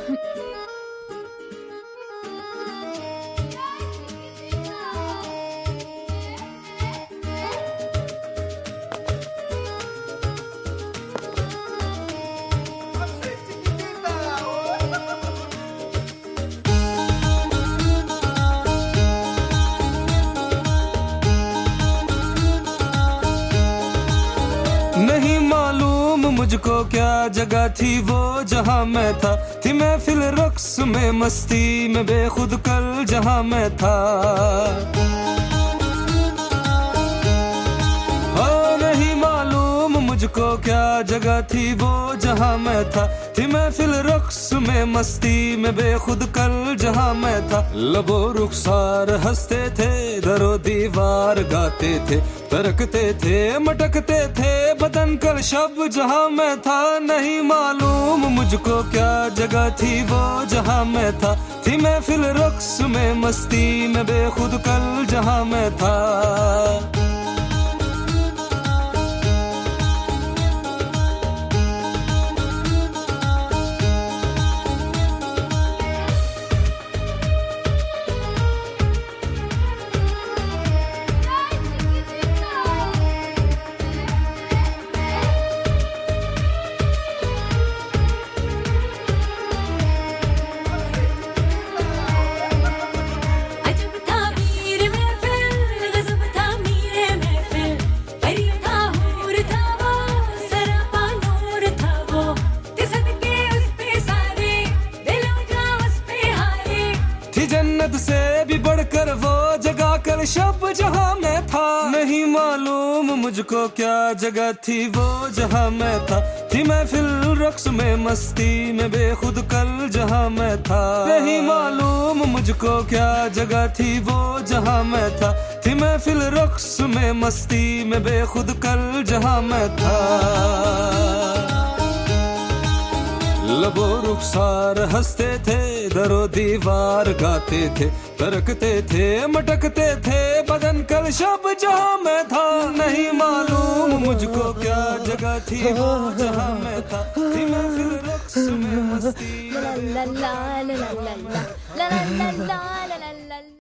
नहीं मालूम मुझको क्या जगह थी वो जहां मैं था, थी महफिल रक्स में मस्ती में बेखुद कल जहां मैं था। नहीं मालूम मुझको क्या जगह थी वो जहां मैं था, थी महफिल रक्स में मस्ती में बेखुद कल जहां मैं था। लबो रुखसार हंसते थे, दरो दीवार गाते थे, तरकते थे मटकते थे बदन कल शब जहां मैं था। नहीं मालूम मुझको क्या जगह थी वो जहां मैं था, थी महफिल रक्स में मस्ती में बेखुद कल जहां मैं था। जन्नत से भी बढ़कर वो जगह कल शब जहां मैं था। नहीं मालूम मुझको क्या जगह थी वो जहां मैं था, थी महफिल रक्स में मस्ती में बेखुद कल जहां मैं था। नहीं मालूम मुझको क्या जगह थी वो जहां मैं था, थी महफिल रक्स में मस्ती में बेखुद कल जहां मैं था। लबो रुखसार हंसते थे, दरो दीवार गाते थे, तरकते थे मटकते थे बदन कल शब जहां मैं था। नहीं मालूम मुझको क्या जगह थी वो जहां मैं था, थी महफिल रक्स में मस्ती।